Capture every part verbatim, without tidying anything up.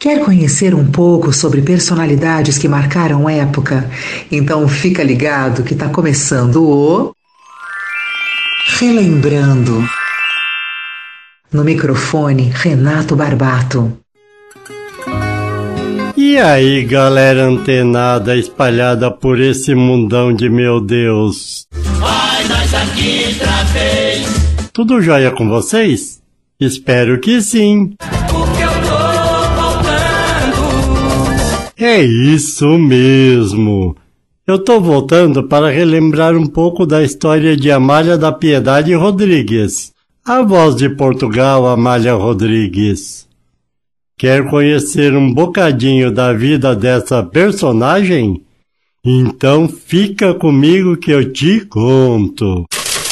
Quer conhecer um pouco sobre personalidades que marcaram época? Então fica ligado que está começando o Relembrando. No microfone, Renato Barbato. E aí, galera antenada espalhada por esse mundão de meu Deus. Vai nós aqui outra vez. Tudo jóia com vocês? Espero que sim. Porque eu tô voltando. É isso mesmo. Eu tô voltando para relembrar um pouco da história de Amália da Piedade Rodrigues, a voz de Portugal, Amália Rodrigues. Quer conhecer um bocadinho da vida dessa personagem? Então fica comigo que eu te conto.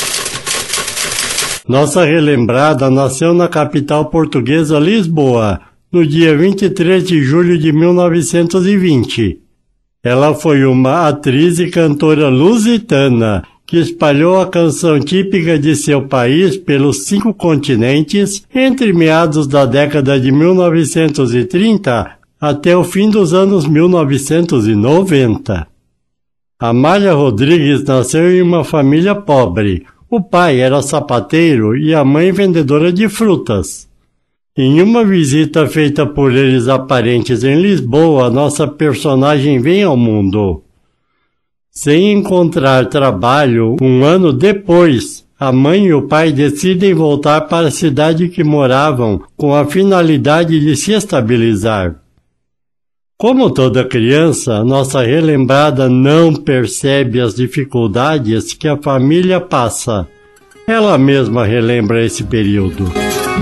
Nossa relembrada nasceu na capital portuguesa Lisboa, no dia vinte e três de julho de mil novecentos e vinte. Ela foi uma atriz e cantora lusitana que espalhou a canção típica de seu país pelos cinco continentes entre meados da década de mil novecentos e trinta até o fim dos anos mil novecentos e noventa. Amália Rodrigues nasceu em uma família pobre. O pai era sapateiro e a mãe vendedora de frutas. Em uma visita feita por eles a parentes em Lisboa, nossa personagem vem ao mundo. Sem encontrar trabalho, um ano depois, a mãe e o pai decidem voltar para a cidade que moravam com a finalidade de se estabilizar. Como toda criança, nossa relembrada não percebe as dificuldades que a família passa. Ela mesma relembra esse período.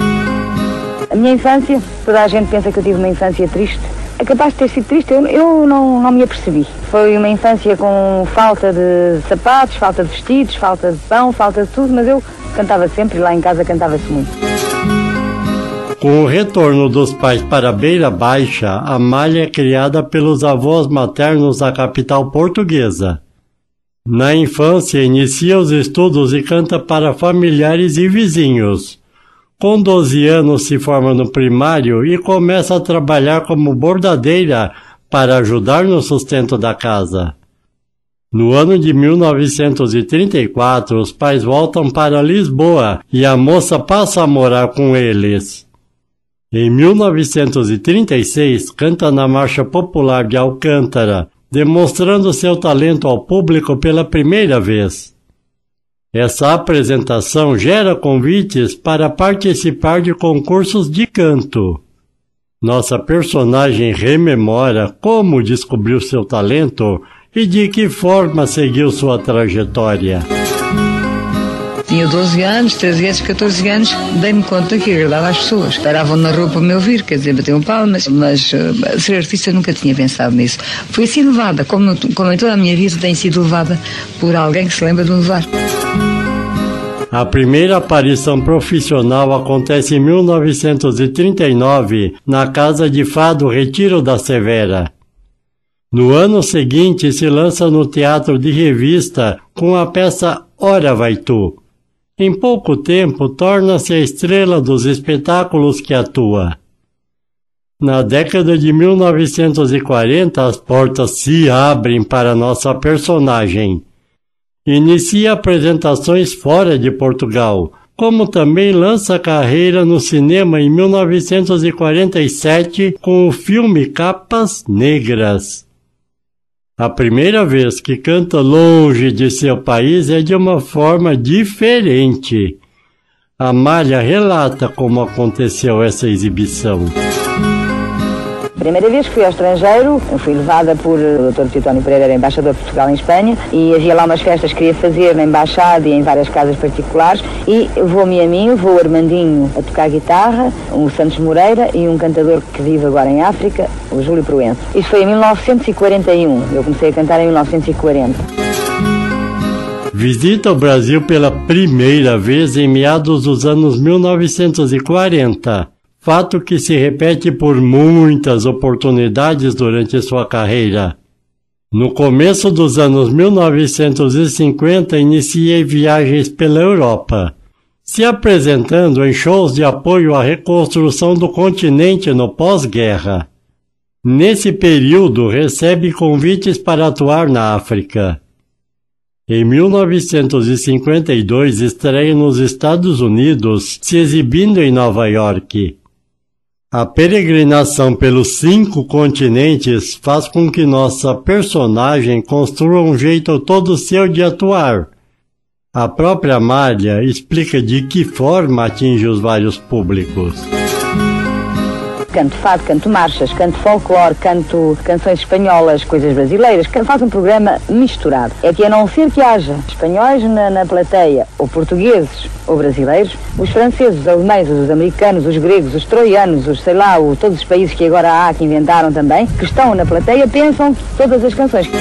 A minha infância, toda a gente pensa que eu tive uma infância triste. É capaz de ter sido triste, eu, eu não, não me apercebi. Foi uma infância com falta de sapatos, falta de vestidos, falta de pão, falta de tudo, mas eu cantava sempre e lá em casa cantava-se muito. Com o retorno dos pais para a Beira Baixa, Amália é criada pelos avós maternos da capital portuguesa. Na infância, inicia os estudos e canta para familiares e vizinhos. Com doze anos se forma no primário e começa a trabalhar como bordadeira para ajudar no sustento da casa. No ano de mil novecentos e trinta e quatro, os pais voltam para Lisboa e a moça passa a morar com eles. Em mil novecentos e trinta e seis, canta na Marcha Popular de Alcântara, demonstrando seu talento ao público pela primeira vez. Essa apresentação gera convites para participar de concursos de canto. Nossa personagem rememora como descobriu seu talento e de que forma seguiu sua trajetória. Tinha doze anos, treze anos, catorze anos, dei-me conta que agradava às pessoas. Paravam na rua para me ouvir, quer dizer, batiam palmas, mas uh, ser artista nunca tinha pensado nisso. Fui assim levada, como, como em toda a minha vida tenho sido levada por alguém que se lembra de me levar. A primeira aparição profissional acontece em mil novecentos e trinta e nove, na Casa de Fado Retiro da Severa. No ano seguinte, se lança no Teatro de Revista com a peça Ora Vai Tu. Em pouco tempo, torna-se a estrela dos espetáculos que atua. Na década de mil novecentos e quarenta, as portas se abrem para nossa personagem. Inicia apresentações fora de Portugal, como também lança carreira no cinema em mil novecentos e quarenta e sete com o filme Capas Negras. A primeira vez que canta longe de seu país é de uma forma diferente. Amália relata como aconteceu essa exibição. A primeira vez que fui ao estrangeiro, eu fui levada por o doutor Titónio Pereira, era embaixador de Portugal em Espanha, e havia lá umas festas que queria fazer na embaixada e em várias casas particulares, e levou-me a mim, levou o Armandinho a tocar guitarra, o Santos Moreira e um cantador que vive agora em África, o Júlio Proenço. Isso foi em mil novecentos e quarenta e um, eu comecei a cantar em mil novecentos e quarenta. Visita o Brasil pela primeira vez em meados dos anos mil novecentos e quarenta. Fato que se repete por muitas oportunidades durante sua carreira. No começo dos anos mil novecentos e cinquenta, inicia viagens pela Europa, se apresentando em shows de apoio à reconstrução do continente no pós-guerra. Nesse período, recebe convites para atuar na África. Em mil novecentos e cinquenta e dois, estreia nos Estados Unidos, se exibindo em Nova York. A peregrinação pelos cinco continentes faz com que nossa personagem construa um jeito todo seu de atuar. A própria Amália explica de que forma atinge os vários públicos. Canto fado, canto marchas, canto folclore, canto canções espanholas, coisas brasileiras, faz um programa misturado. É que a não ser que haja espanhóis na, na plateia, ou portugueses, ou brasileiros, os franceses, os alemães, os americanos, os gregos, os troianos, os sei lá, o, todos os países que agora há, que inventaram também, que estão na plateia, pensam todas as canções.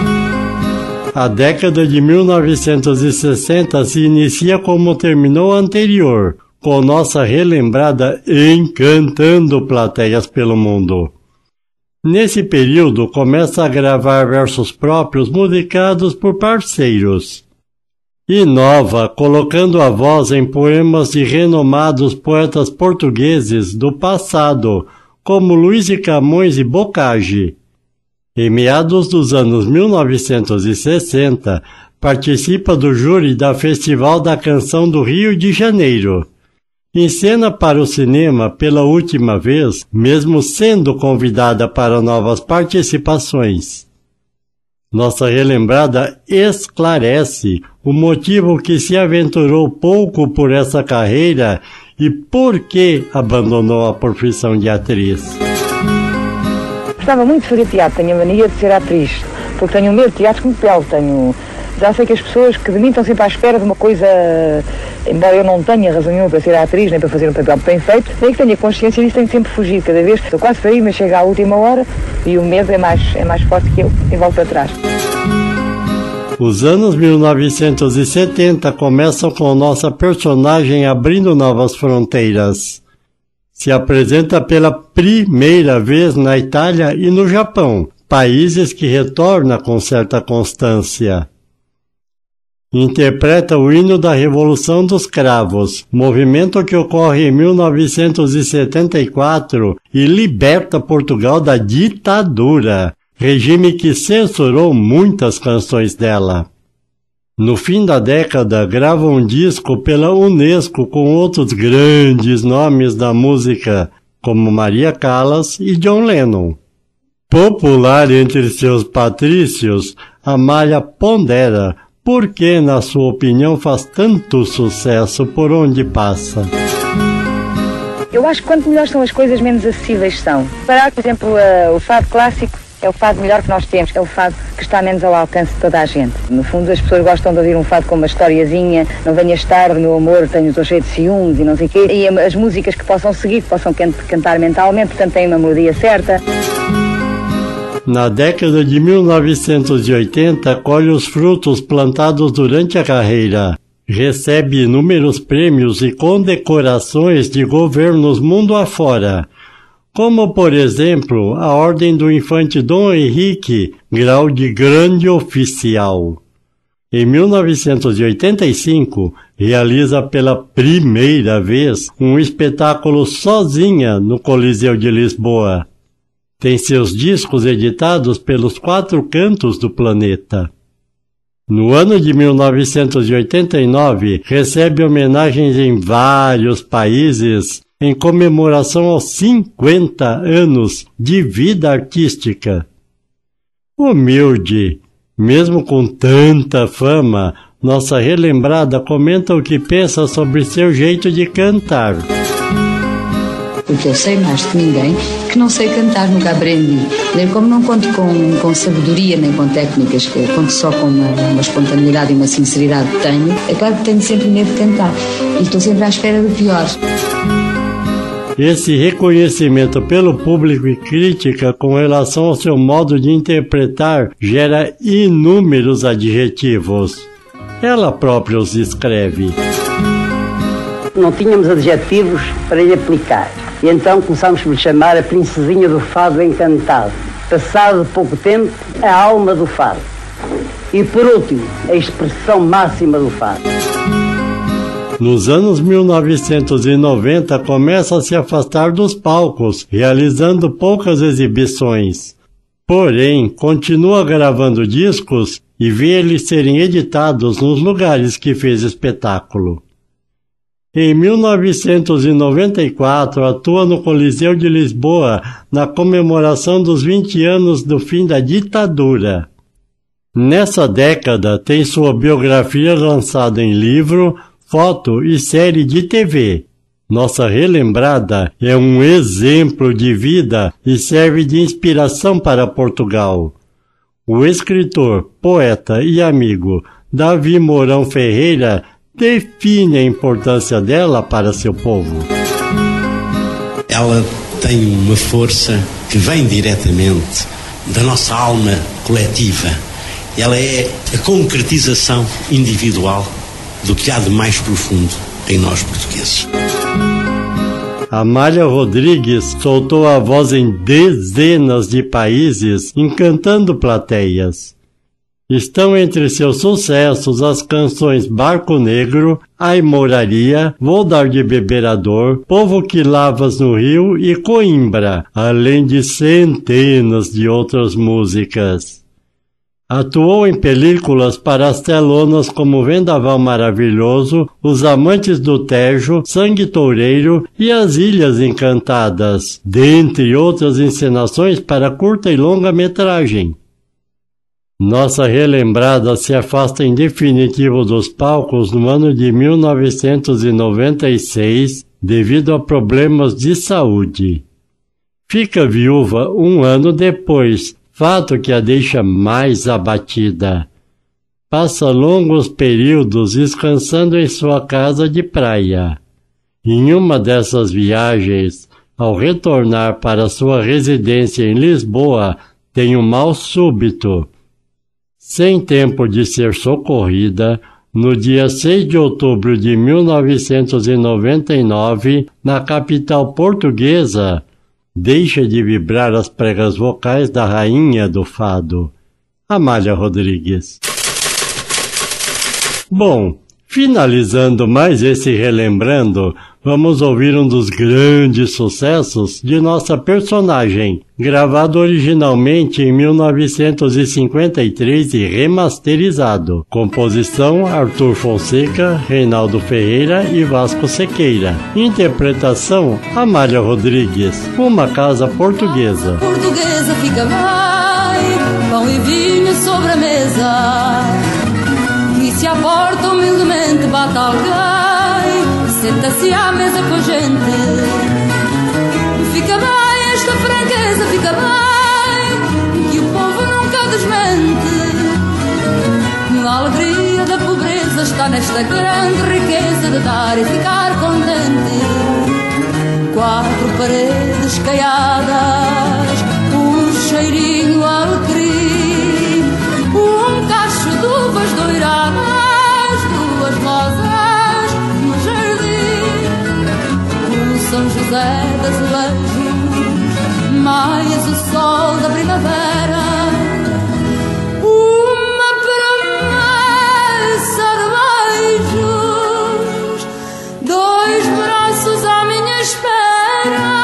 A década de mil novecentos e sessenta se inicia como terminou a anterior, com nossa relembrada encantando plateias pelo mundo. Nesse período, começa a gravar versos próprios musicados por parceiros. Inova, colocando a voz em poemas de renomados poetas portugueses do passado, como Luís de Camões e Bocage. Em meados dos anos mil novecentos e sessenta, participa do júri da Festival da Canção do Rio de Janeiro. Encena para o cinema pela última vez, mesmo sendo convidada para novas participações. Nossa relembrada esclarece o motivo que se aventurou pouco por essa carreira e por que abandonou a profissão de atriz. Gostava muito de fazer teatro, tenho a mania de ser atriz, porque tenho medo de teatro como pele, tenho... Já sei que as pessoas que de mim estão sempre à espera de uma coisa, embora eu não tenha razão nenhuma para ser atriz, nem para fazer um papel bem feito, nem que tenha consciência disso, tenho sempre fugido. Cada vez estou quase para ir, mas chega à última hora e o medo é mais, é mais forte que eu e volto para trás. Os anos mil novecentos e setenta começam com nossa personagem abrindo novas fronteiras. Se apresenta pela primeira vez na Itália e no Japão, países que retorna com certa constância. Interpreta o hino da Revolução dos Cravos, movimento que ocorre em mil novecentos e setenta e quatro e liberta Portugal da ditadura, regime que censurou muitas canções dela. No fim da década, grava um disco pela Unesco com outros grandes nomes da música, como Maria Callas e John Lennon. Popular entre seus patrícios, Amália pondera por que, na sua opinião, faz tanto sucesso por onde passa. Eu acho que quanto melhores são as coisas, menos acessíveis são. Para, por exemplo, uh, o fado clássico é o fado melhor que nós temos, é o fado que está menos ao alcance de toda a gente. No fundo, as pessoas gostam de ouvir um fado com uma historiazinha, não venhas tarde, meu amor, tenho estou cheio de ciúmes e não sei o quê. E as músicas que possam seguir, que possam can cantar mentalmente, portanto têm uma melodia certa. Na década de mil novecentos e oitenta, colhe os frutos plantados durante a carreira. Recebe inúmeros prêmios e condecorações de governos mundo afora, como, por exemplo, a Ordem do Infante Dom Henrique, grau de grande oficial. Em mil novecentos e oitenta e cinco, realiza pela primeira vez um espetáculo sozinha no Coliseu de Lisboa. Tem seus discos editados pelos quatro cantos do planeta. No ano de mil novecentos e oitenta e nove, recebe homenagens em vários países em comemoração aos cinquenta anos de vida artística. Humilde, mesmo com tanta fama, nossa relembrada comenta o que pensa sobre seu jeito de cantar. Porque eu sei mais que ninguém, que não sei cantar, nunca aprendi. Nem como não conto com, com sabedoria, nem com técnicas, que eu conto só com uma, uma espontaneidade e uma sinceridade que tenho, é claro que tenho sempre medo de cantar. E estou sempre à espera do pior. Esse reconhecimento pelo público e crítica com relação ao seu modo de interpretar gera inúmeros adjetivos. Ela própria os escreve. Não tínhamos adjetivos para lhe aplicar. E então começámos por lhe chamar a princesinha do fado encantado. Passado pouco tempo, a alma do fado. E por último, a expressão máxima do fado. Nos anos mil novecentos e noventa começa a se afastar dos palcos, realizando poucas exibições. Porém, continua gravando discos e vê eles serem editados nos lugares que fez espetáculo. Em mil novecentos e noventa e quatro, atua no Coliseu de Lisboa na comemoração dos vinte anos do fim da ditadura. Nessa década, tem sua biografia lançada em livro, foto e série de T V. Nossa relembrada é um exemplo de vida e serve de inspiração para Portugal. O escritor, poeta e amigo Davi Mourão Ferreira define a importância dela para seu povo. Ela tem uma força que vem diretamente da nossa alma coletiva. Ela é a concretização individual do que há de mais profundo em nós portugueses. Amália Rodrigues soltou a voz em dezenas de países, encantando plateias. Estão entre seus sucessos as canções Barco Negro, Ai Moraria, Vou Dar de Beber a Dor, Povo que Lavas no Rio e Coimbra, além de centenas de outras músicas. Atuou em películas para as telonas como Vendaval Maravilhoso, Os Amantes do Tejo, Sangue Toureiro e As Ilhas Encantadas, dentre outras encenações para curta e longa metragem. Nossa relembrada se afasta em definitivo dos palcos no ano de mil novecentos e noventa e seis devido a problemas de saúde. Fica viúva um ano depois, fato que a deixa mais abatida. Passa longos períodos descansando em sua casa de praia. Em uma dessas viagens, ao retornar para sua residência em Lisboa, tem um mal súbito. Sem tempo de ser socorrida, no dia seis de outubro de mil novecentos e noventa e nove, na capital portuguesa, deixa de vibrar as pregas vocais da rainha do fado, Amália Rodrigues. Bom, finalizando mais esse Relembrando, vamos ouvir um dos grandes sucessos de nossa personagem, gravado originalmente em mil novecentos e cinquenta e três e remasterizado. Composição Arthur Fonseca, Reinaldo Ferreira e Vasco Sequeira. Interpretação Amália Rodrigues, Uma Casa Portuguesa. Portuguesa fica bem, pão e vinho sobre a mesa, e se à porta humildemente bate alguém, senta-se à mesa com a gente. Fica bem esta franqueza, fica bem, que o povo nunca desmente. A alegria da pobreza está nesta grande riqueza de dar e ficar contente. Quatro paredes caiadas, um cheirinho alecrim, um cacho de uvas doiradas, duas rosas no jardim, o São José das Azulejos, mais o sol da primavera, uma promessa de beijos, dois braços à minha espera.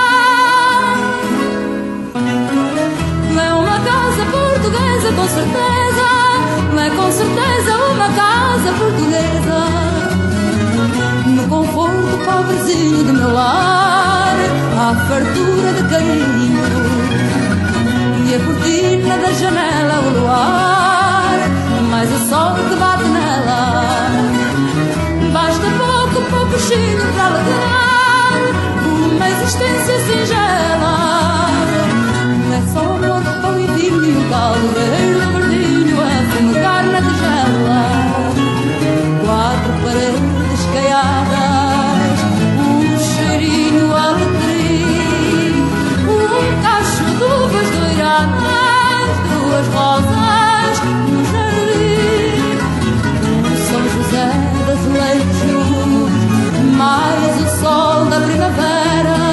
É uma casa portuguesa com certeza, é com certeza uma casa portuguesa, no conforto pobrezinho do meu lar, à fartura de carinho, e a cortina da janela o luar, mais o sol que bate nela. Basta pouco, pouco chino para alegrar uma existência singela. É só amor, pão e vinho e um caldo verde verdinho a fumegar na tigela. Quatro paredes caiadas, um cheirinho alecrim, um cacho de uvas doiradas, duas rosas no jardim, um São José das Azulejos, mais o sol da primavera,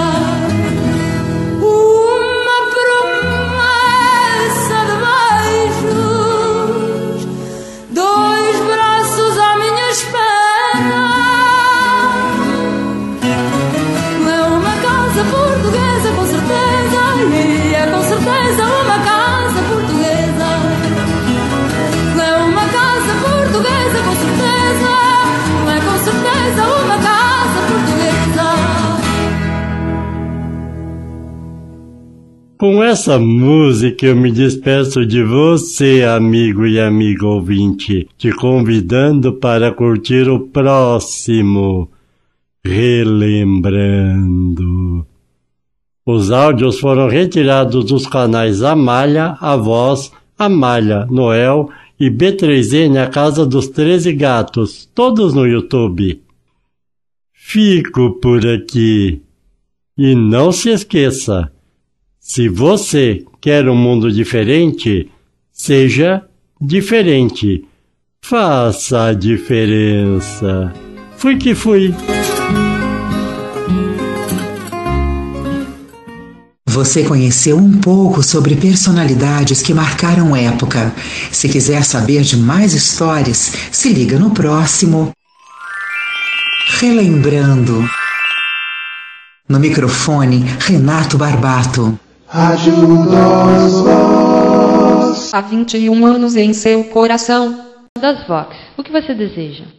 uma promessa de beijos, dois braços à minha espera. Com essa música eu me despeço de você, amigo e amigo ouvinte, te convidando para curtir o próximo Relembrando. Os áudios foram retirados dos canais Amália, A Voz, Amália, Noel e B três N, a Casa dos treze Gatos, todos no YouTube. Fico por aqui. E não se esqueça, se você quer um mundo diferente, seja diferente. Faça a diferença. Fui que fui. Você conheceu um pouco sobre personalidades que marcaram época. Se quiser saber de mais histórias, se liga no próximo Relembrando. No microfone, Renato Barbato. Rádio das Vox. Há vinte e um anos em seu coração. Das Vox, o que você deseja?